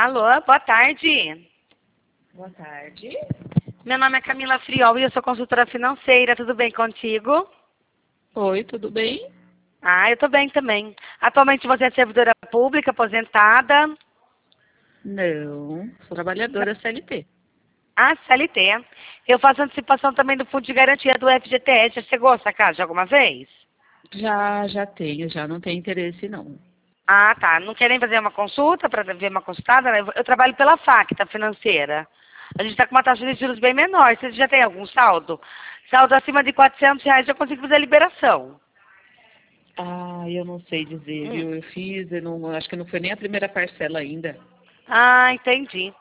Alô, boa tarde. Boa tarde. Meu nome é Camila Friol e eu sou consultora financeira. Tudo bem contigo? Oi, tudo bem? Ah, eu tô bem também. Atualmente você é servidora pública, aposentada? Não, sou trabalhadora CLT. Ah, CLT. Eu faço antecipação também do Fundo de Garantia do FGTS. Já chegou essa casa alguma vez? Já tenho, já não tenho interesse não. Ah, tá. Não querem fazer uma consulta para ver uma consultada? Eu trabalho pela Facta Financeira. A gente está com uma taxa de juros bem menor. Você já tem algum saldo? Saldo acima de R$ 400 eu consigo fazer a liberação. Eu não sei dizer, viu? Eu fiz, eu não, acho que não foi nem a primeira parcela ainda. Ah, entendi.